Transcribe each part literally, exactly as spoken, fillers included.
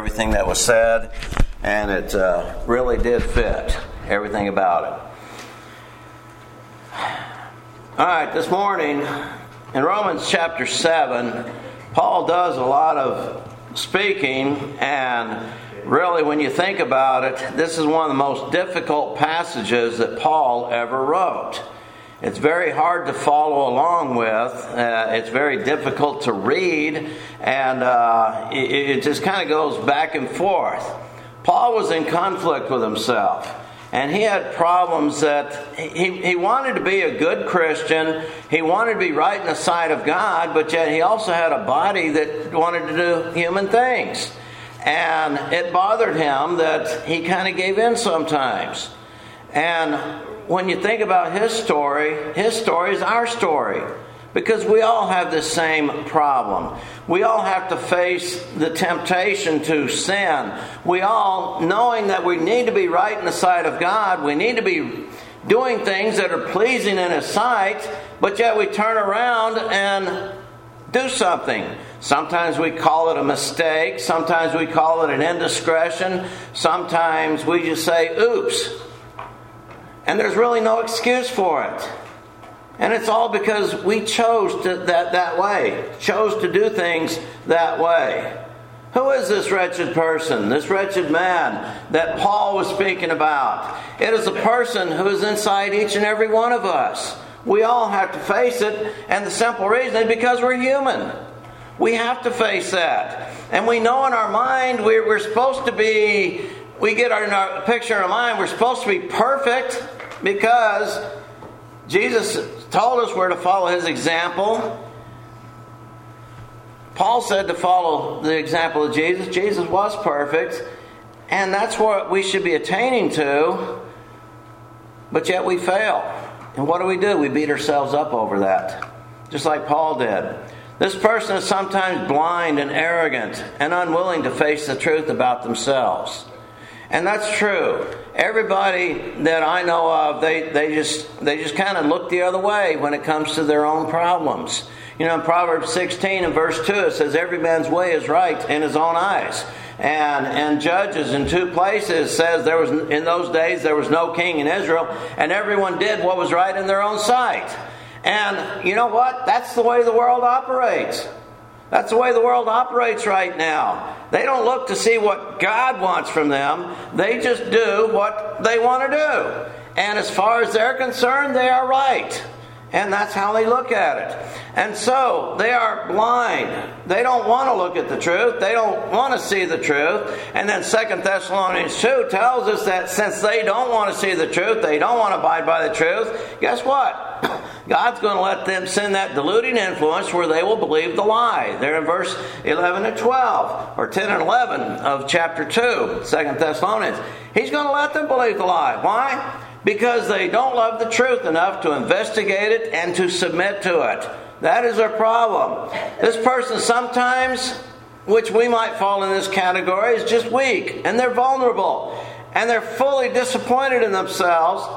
everything that was said, and it uh, really did fit, everything about it. All right, this morning, in Romans chapter seven, Paul does a lot of speaking, and really when you think about it, this is one of the most difficult passages that Paul ever wrote. It's very hard to follow along with. Uh, it's very difficult to read, and uh, it, it just kind of goes back and forth. Paul was in conflict with himself, and he had problems that he, he wanted to be a good Christian. He wanted to be right in the sight of God, but yet he also had a body that wanted to do human things. And it bothered him that he kind of gave in sometimes. And when you think about his story, his story is our story. Because we all have the same problem. We all have to face the temptation to sin. We all, knowing that we need to be right in the sight of God, we need to be doing things that are pleasing in His sight, but yet we turn around and do something. Sometimes we call it a mistake. Sometimes we call it an indiscretion. Sometimes we just say, oops. And there's really no excuse for it. And it's all because we chose to, that, that way. Chose to do things that way. Who is this wretched person? This wretched man that Paul was speaking about? It is a person who is inside each and every one of us. We all have to face it. And the simple reason is because we're human. We have to face that. And we know in our mind we're, we're supposed to be, we get our, our picture in our mind, we're supposed to be perfect because Jesus told us we're to follow His example. Paul said to follow the example of Jesus. Jesus was perfect. And that's what we should be attaining to. But yet we fail. And what do we do? We beat ourselves up over that. Just like Paul did. This person is sometimes blind and arrogant and unwilling to face the truth about themselves. And that's true. Everybody that I know of, they, they just they just kind of look the other way when it comes to their own problems. You know, in Proverbs sixteen and verse two, it says, every man's way is right in his own eyes. And in Judges, in two places, says there was in those days there was no king in Israel, and everyone did what was right in their own sight. And you know what? That's the way the world operates. That's the way the world operates right now. They don't look to see what God wants from them. They just do what they want to do. And as far as they're concerned, they are right. And that's how they look at it. And so, they are blind. They don't want to look at the truth. They don't want to see the truth. And then Second Thessalonians two tells us that since they don't want to see the truth, they don't want to abide by the truth, guess what? God's going to let them send that deluding influence where they will believe the lie. They're in verse eleven and twelve, or ten and eleven of chapter two, Second Thessalonians. He's going to let them believe the lie. Why? Because they don't love the truth enough to investigate it and to submit to it. That is their problem. This person sometimes, which we might fall in this category, is just weak. And they're vulnerable. And they're fully disappointed in themselves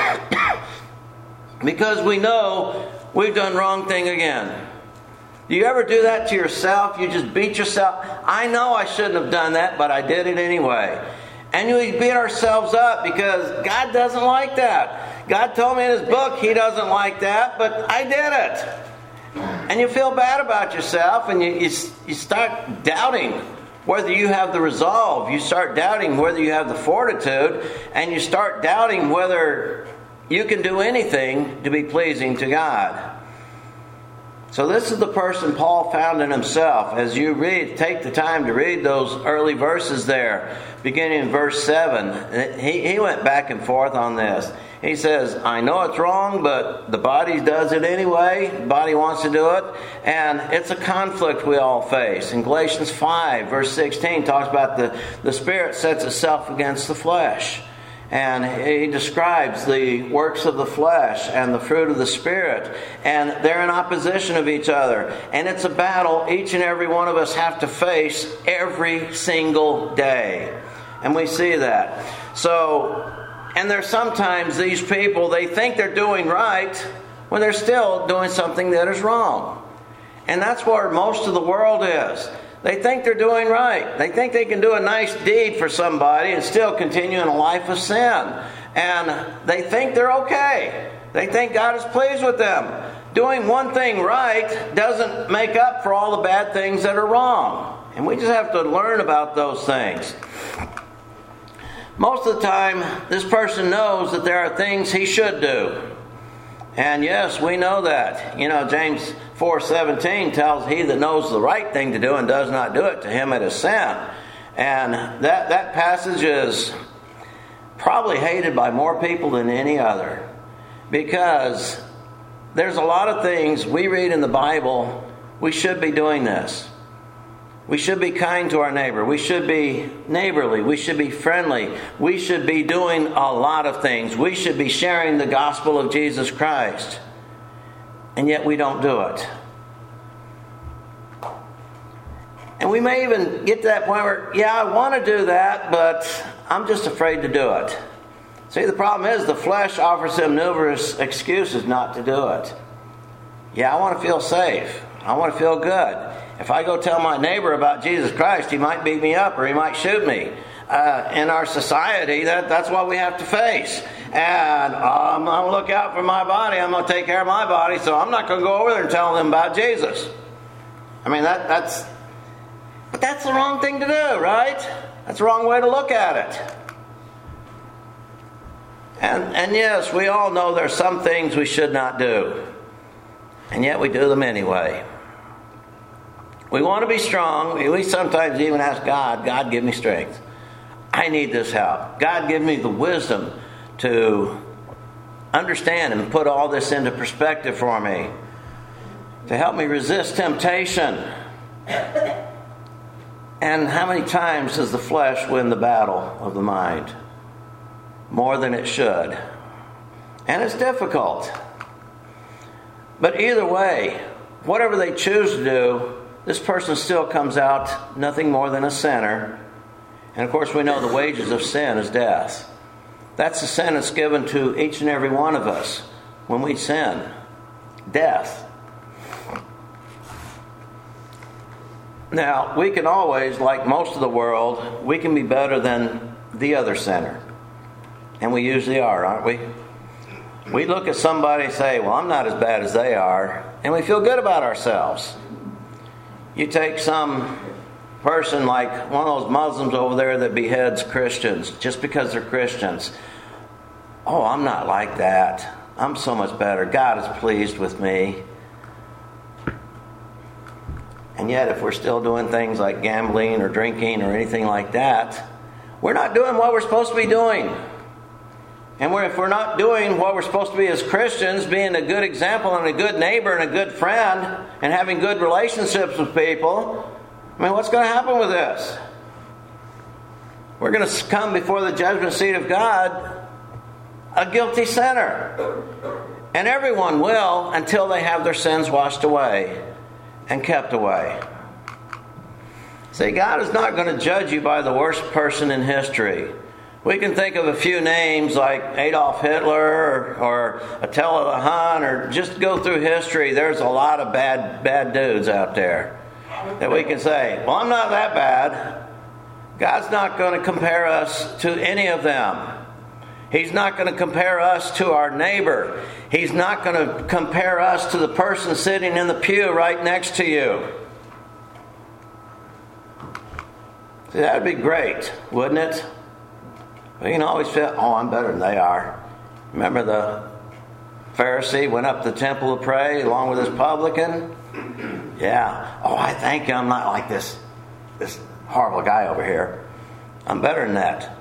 because we know we've done wrong thing again. Do you ever do that to yourself? You just beat yourself. I know I shouldn't have done that, but I did it anyway. And we beat ourselves up because God doesn't like that. God told me in His book He doesn't like that, but I did it. And you feel bad about yourself, and you, you, you start doubting whether you have the resolve. You start doubting whether you have the fortitude, and you start doubting whether you can do anything to be pleasing to God. So this is the person Paul found in himself. As you read, take the time to read those early verses there, beginning in verse seven. He, he went back and forth on this. He says, I know it's wrong, but the body does it anyway. The body wants to do it. And it's a conflict we all face. In Galatians five, verse sixteen, talks about the, the spirit sets itself against the flesh. And he describes the works of the flesh and the fruit of the Spirit. And they're in opposition of each other. And it's a battle each and every one of us have to face every single day. And we see that. So, and there's sometimes these people, they think they're doing right when they're still doing something that is wrong. And that's where most of the world is. They think they're doing right. They think they can do a nice deed for somebody and still continue in a life of sin. And they think they're okay. They think God is pleased with them. Doing one thing right doesn't make up for all the bad things that are wrong. And we just have to learn about those things. Most of the time, this person knows that there are things he should do. And yes, we know that. You know, James four seventeen tells, he that knows the right thing to do and does not do it, to him it is sin. And that, that passage is probably hated by more people than any other. Because there's a lot of things we read in the Bible, we should be doing this. We should be kind to our neighbor. We should be neighborly. We should be friendly. We should be doing a lot of things. We should be sharing the gospel of Jesus Christ. And yet we don't do it. And we may even get to that point where, yeah, I want to do that, but I'm just afraid to do it. See, the problem is the flesh offers him numerous excuses not to do it. Yeah, I want to feel safe. I want to feel good. If I go tell my neighbor about Jesus Christ, he might beat me up or he might shoot me. Uh, in our society, that, that's what we have to face. And uh, I'm going to look out for my body. I'm going to take care of my body, so I'm not going to go over there and tell them about Jesus. I mean, that, that's... But that's the wrong thing to do, right? That's the wrong way to look at it. And, and yes, we all know there's some things we should not do. And yet we do them anyway. We want to be strong. We sometimes even ask God, God, give me strength. I need this help. God, give me the wisdom to understand and put all this into perspective for me. To help me resist temptation. And how many times does the flesh win the battle of the mind? More than it should. And it's difficult. But either way, whatever they choose to do, this person still comes out nothing more than a sinner. And of course we know the wages of sin is death. That's the sentence given to each and every one of us when we sin. Death. Now, we can always, like most of the world, we can be better than the other sinner. And we usually are, aren't we? We look at somebody and say, well, I'm not as bad as they are. And we feel good about ourselves. You take some person like one of those Muslims over there that beheads Christians just because they're Christians. Oh, I'm not like that. I'm so much better. God is pleased with me. And yet, if we're still doing things like gambling or drinking or anything like that, we're not doing what we're supposed to be doing. And we're, if we're not doing what we're supposed to be as Christians, being a good example and a good neighbor and a good friend and having good relationships with people, I mean, what's going to happen with this? We're going to come before the judgment seat of God a guilty sinner. And everyone will until they have their sins washed away and kept away. See, God is not going to judge you by the worst person in history. We can think of a few names like Adolf Hitler or, or Attila the Hun, or just go through history. There's a lot of bad, bad dudes out there that we can say, well, I'm not that bad. God's not going to compare us to any of them. He's not going to compare us to our neighbor. He's not going to compare us to the person sitting in the pew right next to you. See, that would be great, wouldn't it? We can always feel, oh, I'm better than they are. Remember the Pharisee went up to the temple to pray along with his publican? Yeah. Oh, I thank you. I'm not like this, this horrible guy over here. I'm better than that.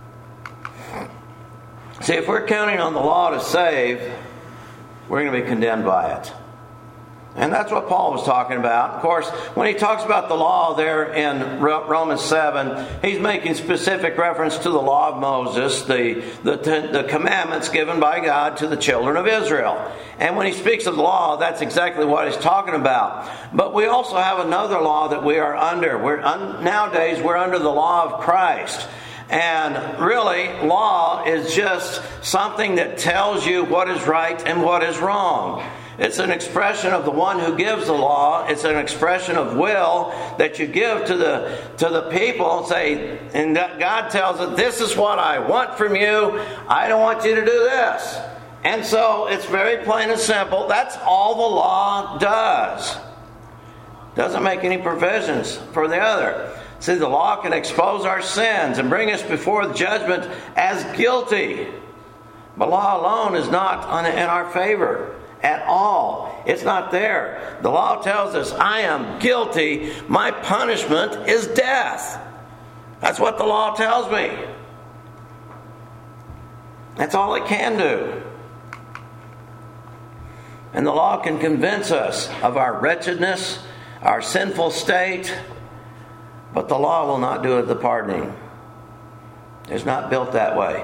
See, if we're counting on the law to save, we're going to be condemned by it. And that's what Paul was talking about. Of course, when he talks about the law there in Romans seven, he's making specific reference to the law of Moses, the, the, the commandments given by God to the children of Israel. And when he speaks of the law, that's exactly what he's talking about. But we also have another law that we are under. We're un, nowadays, we're under the law of Christ. And really, law is just something that tells you what is right and what is wrong. It's an expression of the one who gives the law. It's an expression of will that you give to the to the people. Say, and God tells it, this is what I want from you. I don't want you to do this. And so it's very plain and simple. That's all the law does. Doesn't make any provisions for the other. See, the law can expose our sins and bring us before the judgment as guilty. But law alone is not in our favor at all. It's not there. The law tells us, I am guilty. My punishment is death. That's what the law tells me. That's all it can do. And the law can convince us of our wretchedness, our sinful state, but the law will not do it the pardoning. It's not built that way.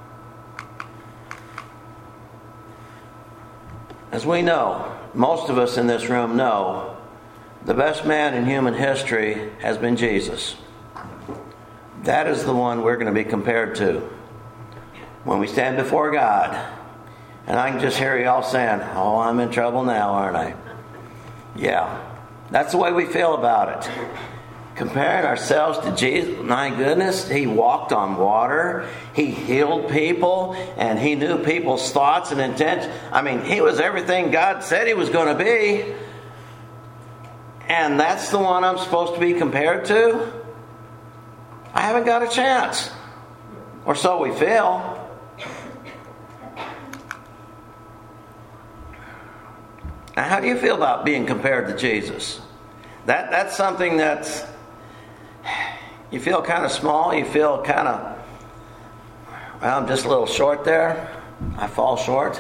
As we know, most of us in this room know, the best man in human history has been Jesus. That is the one we're going to be compared to when we stand before God. And I can just hear you all saying, oh, I'm in trouble now, aren't I? Yeah, that's the way we feel about it. Comparing ourselves to Jesus, my goodness, he walked on water, he healed people, and he knew people's thoughts and intents. I mean, he was everything God said he was going to be. And that's the one I'm supposed to be compared to? I haven't got a chance. Or so we feel. Now, how do you feel about being compared to Jesus? That that's something that's, you feel kind of small, you feel kind of, well, I'm just a little short there. I fall short.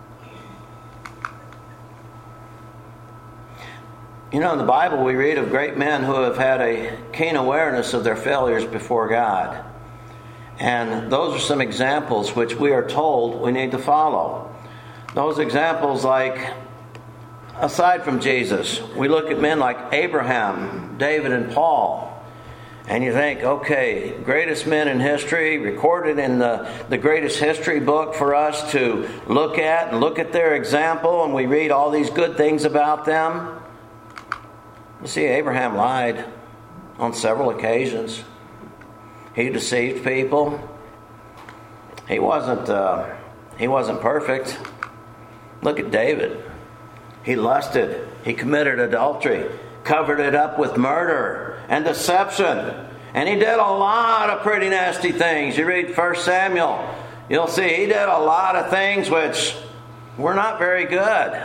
You know, in the Bible we read of great men who have had a keen awareness of their failures before God. And those are some examples which we are told we need to follow. Those examples, like, aside from Jesus, we look at men like Abraham, David, and Paul. And you think, okay, greatest men in history, recorded in the, the greatest history book for us to look at and look at their example, and we read all these good things about them. You see, Abraham lied on several occasions. He deceived people. He wasn't, uh, he wasn't perfect. Look at David. He lusted. He committed adultery. Covered it up with murder and deception. And he did a lot of pretty nasty things. You read First Samuel, you'll see he did a lot of things which were not very good.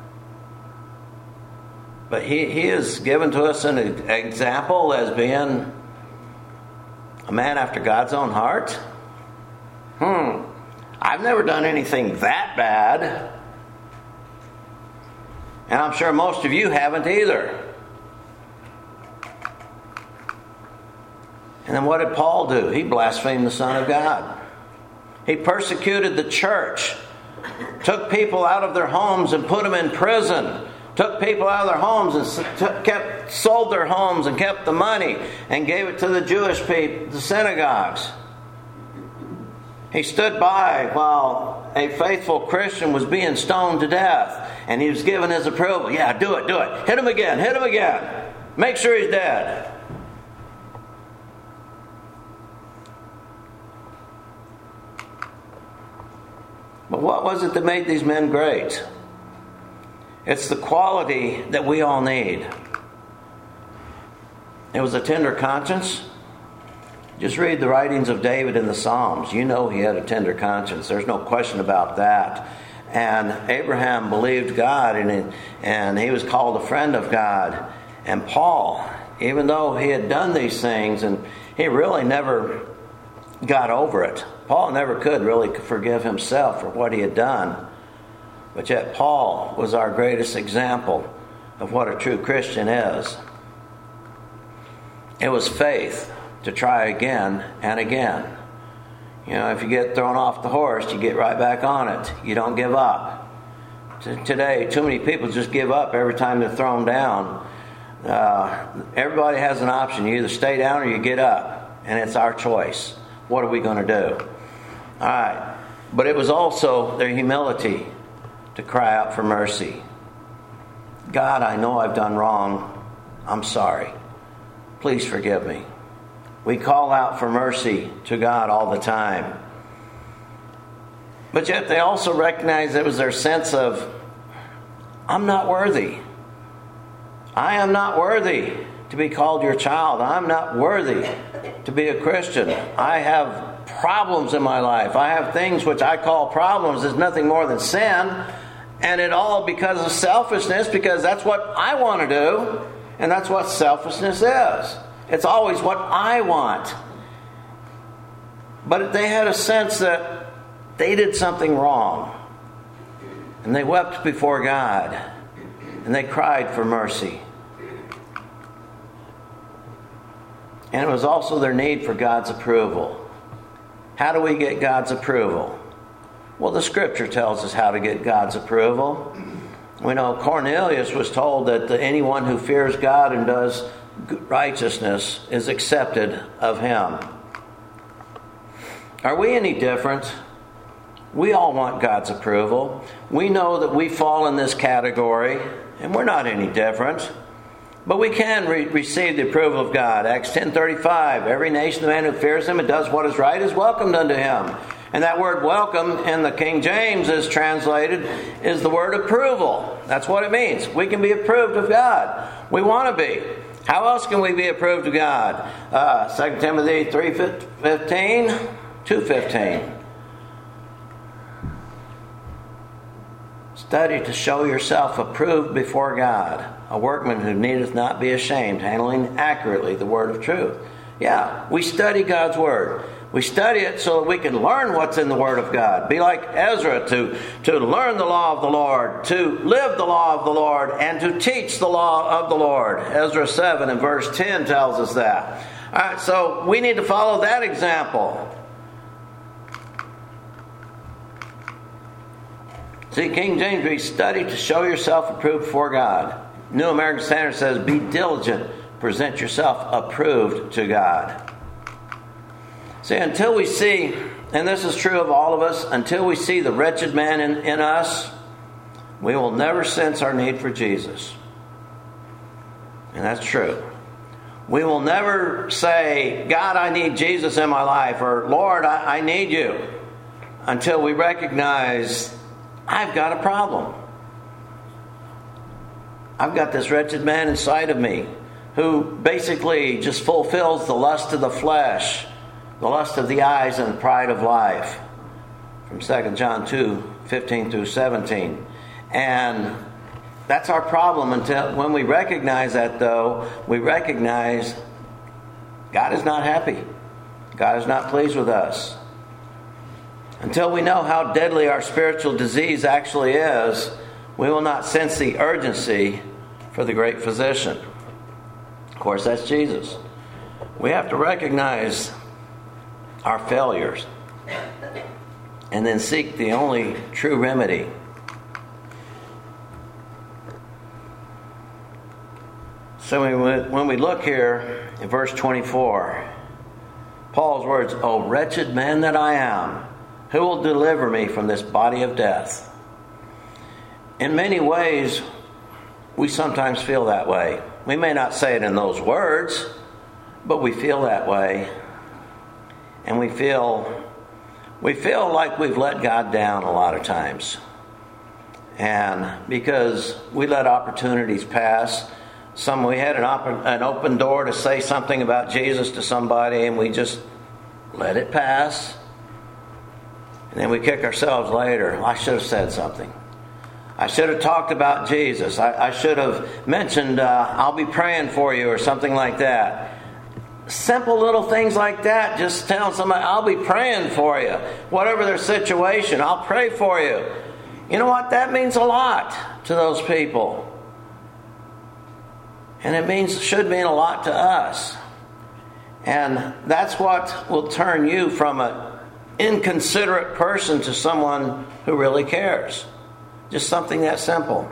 But he, he is given to us an example as being a man after God's own heart. Hmm. I've never done anything that bad. And I'm sure most of you haven't either. And then what did Paul do? He blasphemed the Son of God. He persecuted the church. Took people out of their homes and put them in prison. Took people out of their homes and kept sold their homes and kept the money and gave it to the Jewish people, the synagogues. He stood by while a faithful Christian was being stoned to death, and he was given his approval. Yeah, do it, do it. Hit him again, hit him again. Make sure he's dead. But what was it that made these men great? It's the quality that we all need. It was a tender conscience. Just read the writings of David in the Psalms. You know he had a tender conscience. There's no question about that. And Abraham believed God, and he, and he was called a friend of God. And Paul, even though he had done these things, and he really never got over it. Paul never could really forgive himself for what he had done. But yet Paul was our greatest example of what a true Christian is. It was faith to try again and again. You know, if you get thrown off the horse, you get right back on it. You don't give up. T- today, too many people just give up every time they're thrown down. Uh, everybody has an option. You either stay down or you get up. And it's our choice. What are we going to do? All right. But it was also their humility to cry out for mercy. God, I know I've done wrong. I'm sorry. Please forgive me. We call out for mercy to God all the time. But yet they also recognize it was their sense of, I'm not worthy. I am not worthy to be called your child. I'm not worthy to be a Christian. I have problems in my life. I have things which I call problems. There's nothing more than sin. And it all because of selfishness, because that's what I want to do. And that's what selfishness is. It's always what I want. But they had a sense that they did something wrong. And they wept before God. And they cried for mercy. And it was also their need for God's approval. How do we get God's approval? Well, the Scripture tells us how to get God's approval. We know Cornelius was told that anyone who fears God and does righteousness is accepted of Him. Are we any different? We all want God's approval. We know that we fall in this category, and we're not any different. But we can re- receive the approval of God. Acts ten thirty-five, every nation, the man who fears Him and does what is right is welcomed unto Him. And that word welcome in the King James is translated is the word approval. That's what it means. We can be approved of God. We want to be. How else can we be approved of God? Uh, Second Timothy three fifteen, two fifteen. Study to show yourself approved before God, a workman who needeth not be ashamed, handling accurately the word of truth. Yeah, we study God's word. We study it so that we can learn what's in the Word of God. Be like Ezra to, to learn the law of the Lord, to live the law of the Lord, and to teach the law of the Lord. Ezra seven and verse ten tells us that. All right, so we need to follow that example. See, King James reads, study to show yourself approved before God. New American Standard says, be diligent, present yourself approved to God. See, until we see, and this is true of all of us, until we see the wretched man in, in us, we will never sense our need for Jesus. And that's true. We will never say, God, I need Jesus in my life, or Lord, I, I need you, until we recognize, I've got a problem. I've got this wretched man inside of me who basically just fulfills the lust of the flesh, the lust of the eyes, and the pride of life. From Second John two, fifteen through seventeen. And that's our problem. Until when we recognize that, though, we recognize God is not happy. God is not pleased with us. Until we know how deadly our spiritual disease actually is, we will not sense the urgency for the great physician. Of course, that's Jesus. We have to recognize our failures and then seek the only true remedy. So when we look here in verse twenty-four, Paul's words, O wretched man that I am, who will deliver me from this body of death? In many ways, we sometimes feel that way. We may not say it in those words, but we feel that way. And we feel we feel like we've let God down a lot of times. And because we let opportunities pass, some we had an, op- an open door to say something about Jesus to somebody, and we just let it pass. And then we kick ourselves later. I should have said something. I should have talked about Jesus. I, I should have mentioned, uh, I'll be praying for you, or something like that. Simple little things like that. Just tell somebody, I'll be praying for you. Whatever their situation, I'll pray for you. You know what? That means a lot to those people. And it means should mean a lot to us. And that's what will turn you from an inconsiderate person to someone who really cares. Just something that simple.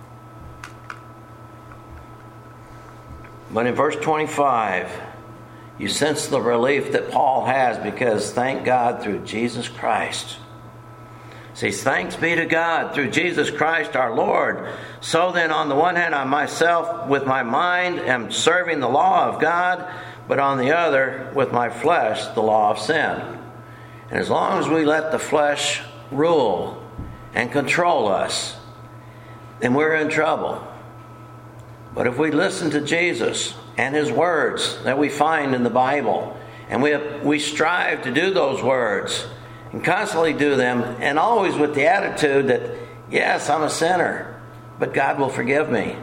But in verse twenty-five, you sense the relief that Paul has, because thank God through Jesus Christ, says, thanks be to God through Jesus Christ our Lord. So then, on the one hand, I myself with my mind am serving the law of God, but on the other, with my flesh, the law of sin. And as long as we let the flesh rule and control us, then we're in trouble. But if we listen to Jesus and His words that we find in the Bible, and we we strive to do those words and constantly do them, and always with the attitude that, yes, I'm a sinner, but God will forgive me.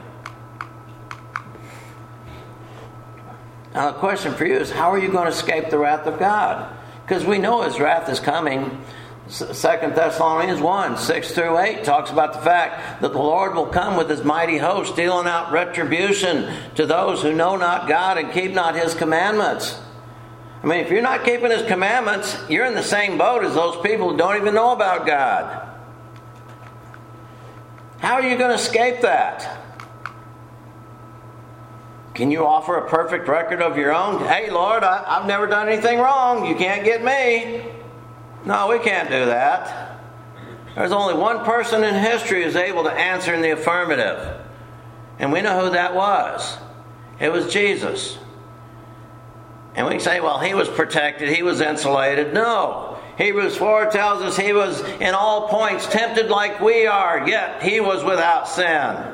Now the question for you is, how are you going to escape the wrath of God? Because we know His wrath is coming. Second Thessalonians one, six through eight talks about the fact that the Lord will come with His mighty host, dealing out retribution to those who know not God and keep not His commandments. I mean, if you're not keeping His commandments, you're in the same boat as those people who don't even know about God. How are you going to escape that? Can you offer a perfect record of your own? Hey, Lord, I, I've never done anything wrong. You can't get me. No, we can't do that. There's only one person in history who's able to answer in the affirmative. And we know who that was. It was Jesus. And we say, well, He was protected, He was insulated. No. Hebrews four tells us He was in all points tempted like we are, yet He was without sin.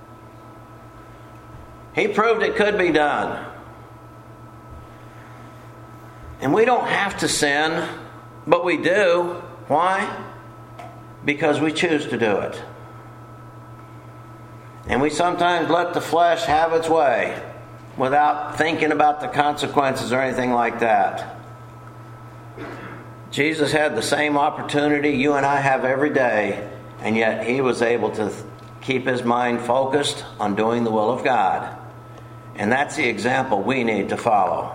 He proved it could be done. And we don't have to sin, but we do. Why? Because we choose to do it. And we sometimes let the flesh have its way without thinking about the consequences or anything like that. Jesus had the same opportunity you and I have every day, and yet He was able to keep His mind focused on doing the will of God. And that's the example we need to follow.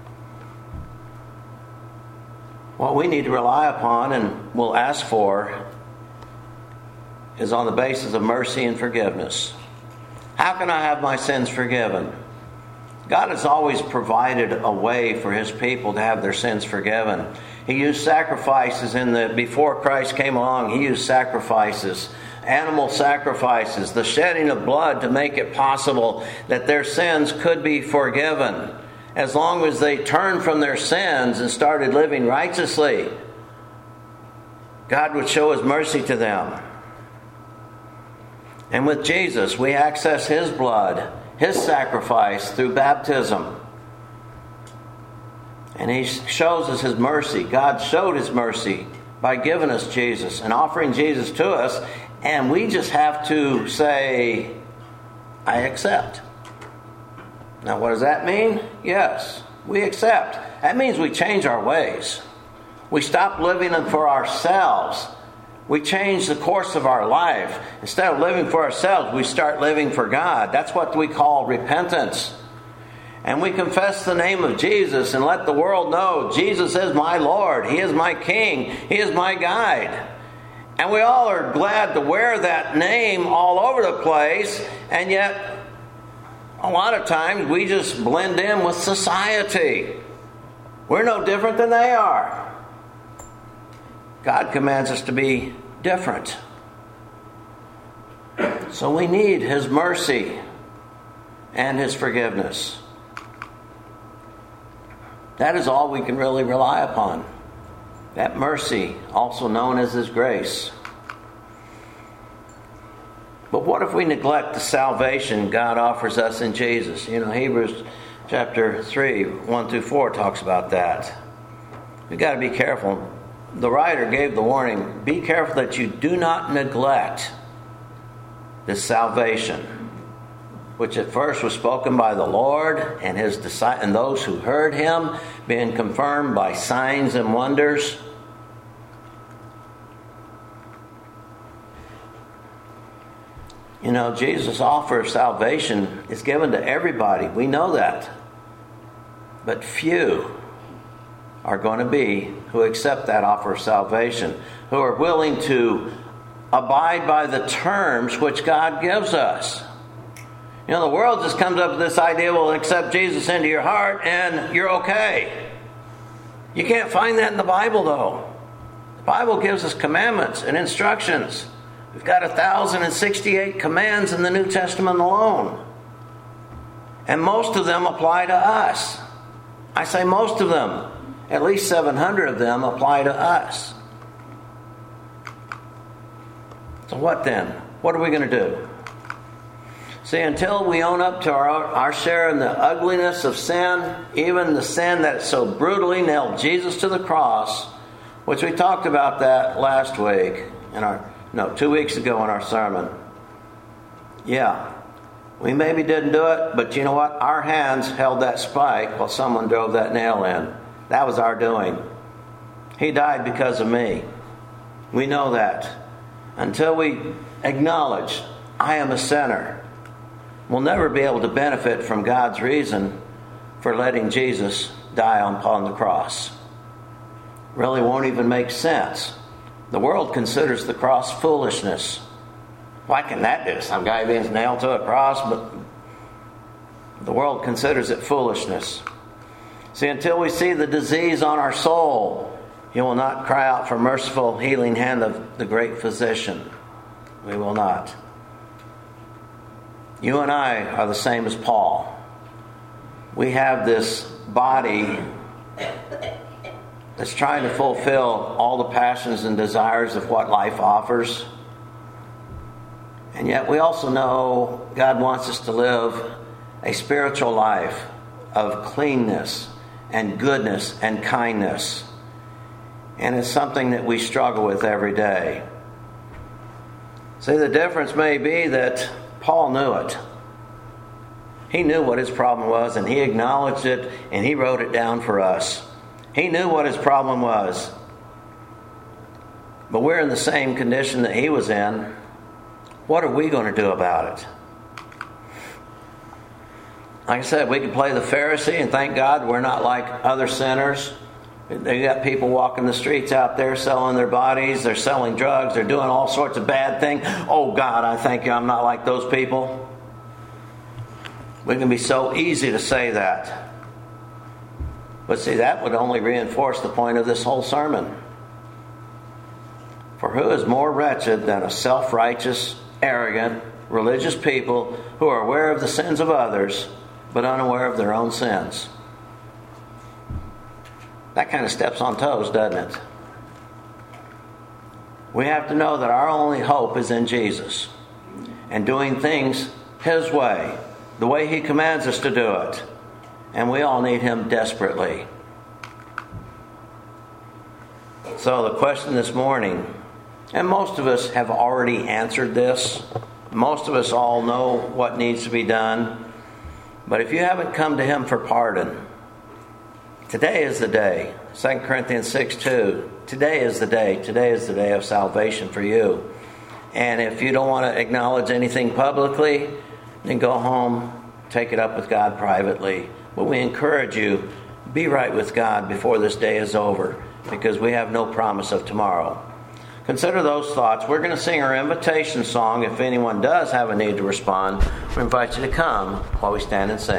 What we need to rely upon and will ask for is on the basis of mercy and forgiveness. How can I have my sins forgiven? God has always provided a way for His people to have their sins forgiven. He used sacrifices in the before Christ came along. He used sacrifices, animal sacrifices, the shedding of blood to make it possible that their sins could be forgiven. As long as they turned from their sins and started living righteously, God would show His mercy to them. And with Jesus, we access His blood, His sacrifice through baptism. And He shows us His mercy. God showed His mercy by giving us Jesus and offering Jesus to us. And we just have to say, I accept. Now, what does that mean? Yes, we accept. That means we change our ways. We stop living for ourselves. We change the course of our life. Instead of living for ourselves, we start living for God. That's what we call repentance. And we confess the name of Jesus and let the world know Jesus is my Lord. He is my King. He is my guide. And we all are glad to wear that name all over the place. And yet, a lot of times we just blend in with society. We're no different than they are. God commands us to be different. So we need His mercy and His forgiveness. That is all we can really rely upon. That mercy, also known as His grace. But what if we neglect the salvation God offers us in Jesus? You know, Hebrews chapter three, one through four talks about that. We've got to be careful. The writer gave the warning, be careful that you do not neglect this salvation, which at first was spoken by the Lord and His disciples and those who heard Him, being confirmed by signs and wonders. You know, Jesus' offer of salvation is given to everybody. We know that. But few are going to be who accept that offer of salvation, who are willing to abide by the terms which God gives us. You know, the world just comes up with this idea, well, accept Jesus into your heart and you're okay. You can't find that in the Bible, though. The Bible gives us commandments and instructions. We've got one thousand sixty-eight commands in the New Testament alone. And most of them apply to us. I say most of them. At least seven hundred of them apply to us. So what then? What are we going to do? See, until we own up to our, our share in the ugliness of sin, even the sin that so brutally nailed Jesus to the cross, which we talked about that last week, in our no, two weeks ago in our sermon. Yeah, we maybe didn't do it, but you know what? Our hands held that spike while someone drove that nail in. That was our doing. He died because of me. We know that. Until we acknowledge, I am a sinner, we'll never be able to benefit from God's reason for letting Jesus die upon the cross. Really won't even make sense. The world considers the cross foolishness. Why can that do? Some guy being nailed to a cross, but the world considers it foolishness. See, until we see the disease on our soul, you will not cry out for merciful healing hand of the great physician. We will not. You and I are the same as Paul. We have this body that's trying to fulfill all the passions and desires of what life offers. And yet we also know God wants us to live a spiritual life of cleanness and goodness and kindness. And it's something that we struggle with every day. See, the difference may be that Paul knew it. He knew what his problem was, and he acknowledged it, and he wrote it down for us. He knew what his problem was. But we're in the same condition that he was in. What are we going to do about it? Like I said, we could play the Pharisee and thank God we're not like other sinners. They got people walking the streets out there selling their bodies. They're selling drugs. They're doing all sorts of bad things. Oh God, I thank you I'm not like those people. We can be so easy to say that. But see, that would only reinforce the point of this whole sermon. For who is more wretched than a self-righteous, arrogant, religious people who are aware of the sins of others, but unaware of their own sins? That kind of steps on toes, doesn't it? We have to know that our only hope is in Jesus and doing things His way, the way He commands us to do it. And we all need Him desperately. So the question this morning, and most of us have already answered this. Most of us all know what needs to be done. But if you haven't come to Him for pardon, today is the day. Second Corinthians six two. Today is the day. Today is the day of salvation for you. And if you don't want to acknowledge anything publicly, then go home, take it up with God privately. But we encourage you, be right with God before this day is over, because we have no promise of tomorrow. Consider those thoughts. We're going to sing our invitation song. If anyone does have a need to respond, we invite you to come while we stand and sing.